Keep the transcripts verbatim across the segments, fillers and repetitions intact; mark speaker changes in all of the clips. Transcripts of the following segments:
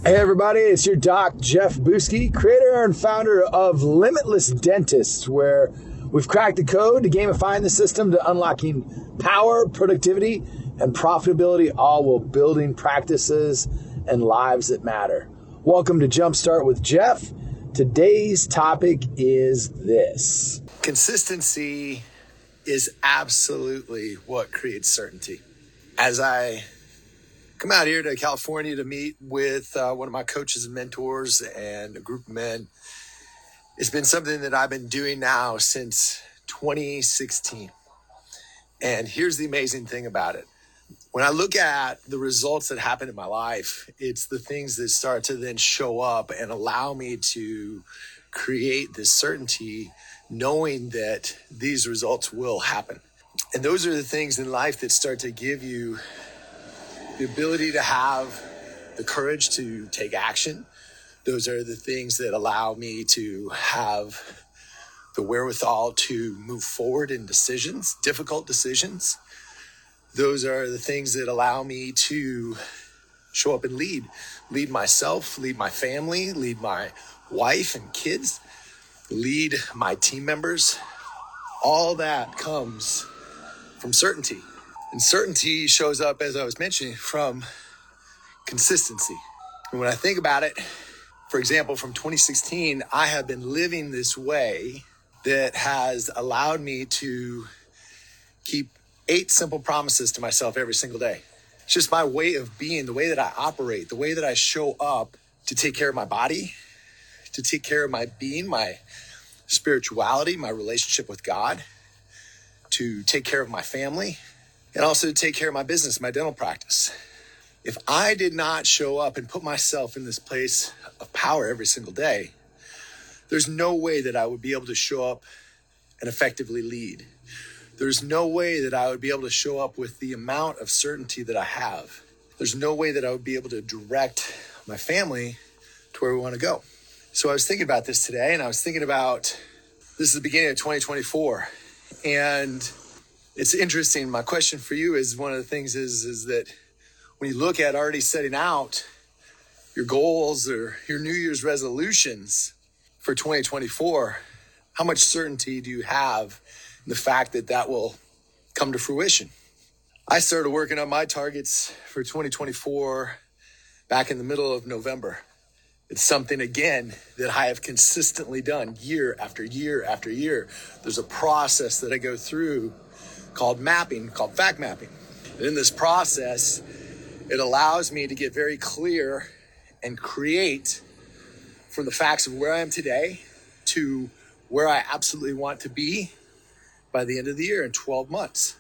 Speaker 1: Hey everybody, it's your doc, Jeff Buski, creator and founder of Limitless Dentists, where we've cracked the code to gamifying the system to unlocking power, productivity, and profitability, all while building practices and lives that matter. Welcome to Jumpstart with Jeff. Today's topic is this.
Speaker 2: Consistency is absolutely what creates certainty. As I come out here to California to meet with uh, one of my coaches and mentors and a group of men, it's been something that I've been doing now since twenty sixteen. And here's the amazing thing about it. When I look at the results that happen in my life, it's the things that start to then show up and allow me to create this certainty, knowing that these results will happen. And those are the things in life that start to give you the ability to have the courage to take action. Those are the things that allow me to have the wherewithal to move forward in decisions, difficult decisions. Those are the things that allow me to show up and lead, lead myself, lead my family, lead my wife and kids, lead my team members. All that comes from certainty. And certainty shows up, as I was mentioning, from consistency. And when I think about it, for example, from twenty sixteen, I have been living this way that has allowed me to keep eight simple promises to myself every single day. It's just my way of being, the way that I operate, the way that I show up to take care of my body, to take care of my being, my spirituality, my relationship with God, to take care of my family, and also to take care of my business, my dental practice. If I did not show up and put myself in this place of power every single day, there's no way that I would be able to show up and effectively lead. There's no way that I would be able to show up with the amount of certainty that I have. There's no way that I would be able to direct my family to where we want to go. So I was thinking about this today, and I was thinking about, this is the beginning of twenty twenty-four, and it's interesting. My question for you is, one of the things is, is that when you look at already setting out your goals or your New Year's resolutions for twenty twenty-four, how much certainty do you have in the fact that that will come to fruition? I started working on my targets for twenty twenty-four back in the middle of November. It's something, again, that I have consistently done year after year after year. There's a process that I go through called mapping, called fact mapping. And in this process, it allows me to get very clear and create from the facts of where I am today to where I absolutely want to be by the end of the year in twelve months.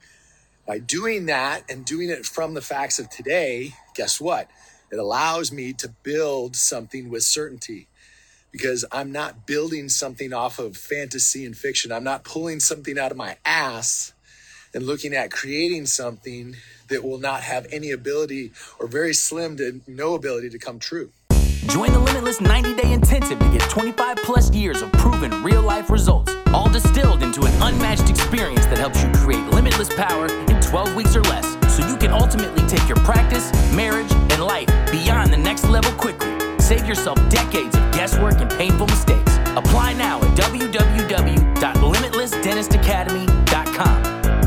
Speaker 2: By doing that and doing it from the facts of today, guess what? It allows me to build something with certainty, because I'm not building something off of fantasy and fiction. I'm not pulling something out of my ass and looking at creating something that will not have any ability or very slim to no ability to come true.
Speaker 3: Join the Limitless ninety-day intensive to get twenty-five plus years of proven real-life results, all distilled into an unmatched experience that helps you create limitless power in twelve weeks or less, so you can ultimately take your practice, marriage, and life beyond the next level quickly. Save yourself decades of guesswork and painful mistakes. Apply now at w w w dot limitless dentist academy dot com.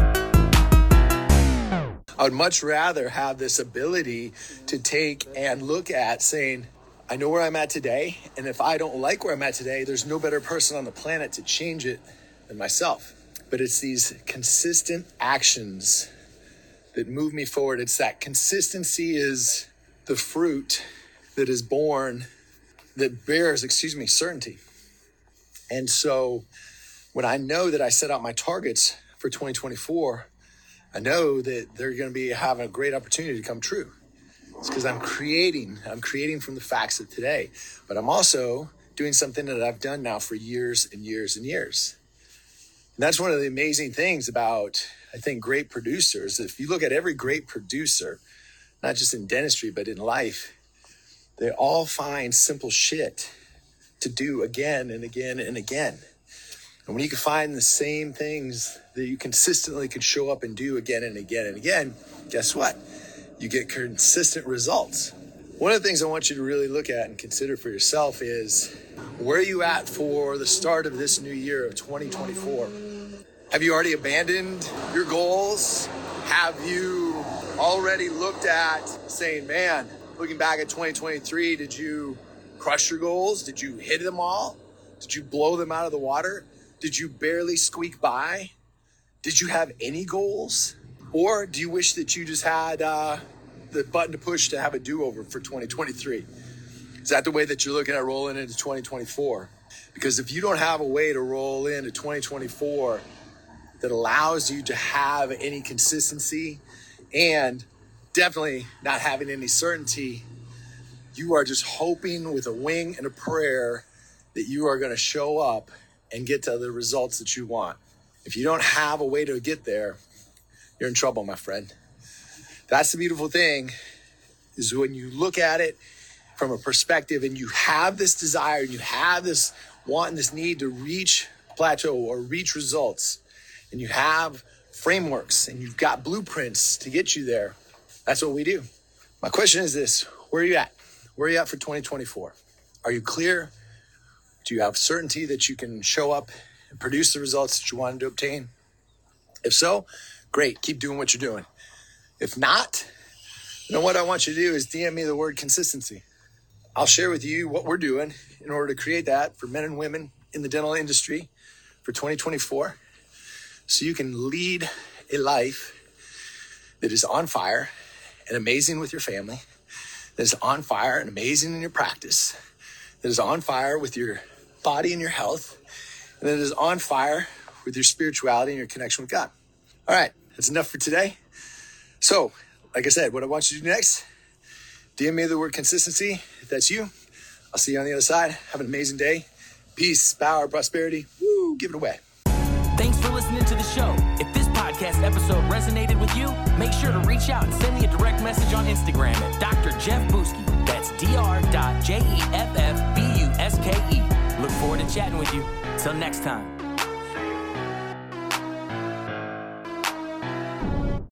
Speaker 2: I would much rather have this ability to take and look at saying, I know where I'm at today, and if I don't like where I'm at today, there's no better person on the planet to change it than myself. But it's these consistent actions that move me forward. It's that consistency is the fruit that is born, that bears, excuse me, certainty. And so when I know that I set out my targets for twenty twenty-four, I know that they're going to be having a great opportunity to come true. It's because I'm creating, I'm creating from the facts of today, but I'm also doing something that I've done now for years and years and years. And that's one of the amazing things about, I think, great producers. If you look at every great producer, not just in dentistry, but in life, they all find simple shit to do again and again and again. And when you can find the same things that you consistently can show up and do again and again and again, guess what? You get consistent results. One of the things I want you to really look at and consider for yourself is, where are you at for the start of this new year of twenty twenty-four? Have you already abandoned your goals? Have you already looked at saying, man, looking back at twenty twenty-three, did you crush your goals? Did you hit them all? Did you blow them out of the water? Did you barely squeak by? Did you have any goals? Or do you wish that you just had uh, the button to push to have a do-over for twenty twenty-three? Is that the way that you're looking at rolling into twenty twenty-four? Because if you don't have a way to roll into twenty twenty-four that allows you to have any consistency and definitely not having any certainty, you are just hoping with a wing and a prayer that you are going to show up and get to the results that you want. If you don't have a way to get there, you're in trouble, my friend. That's the beautiful thing, is when you look at it from a perspective and you have this desire, and you have this want and this need to reach plateau or reach results, and you have frameworks and you've got blueprints to get you there. That's what we do. My question is this: where are you at? Where are you at for twenty twenty-four? Are you clear? Do you have certainty that you can show up and produce the results that you wanted to obtain? If so, great, keep doing what you're doing. If not, you know what I want you to do is D M me the word consistency. I'll share with you what we're doing in order to create that for men and women in the dental industry for twenty twenty-four, so you can lead a life that is on fire and amazing with your family, that is on fire and amazing in your practice, that is on fire with your body and your health, and that is on fire with your spirituality and your connection with God. All right, that's enough for today. So, like I said, what I want you to do next, D M me the word consistency. If that's you, I'll see you on the other side. Have an amazing day. Peace, power, prosperity. Woo, give it away.
Speaker 3: Thanks for listening to the show. If this podcast episode resonated with you, make sure to reach out and send me a direct message on Instagram at Doctor Jeff Buski. That's D R J E F F B U S K E. Look forward to chatting with you. Till next time.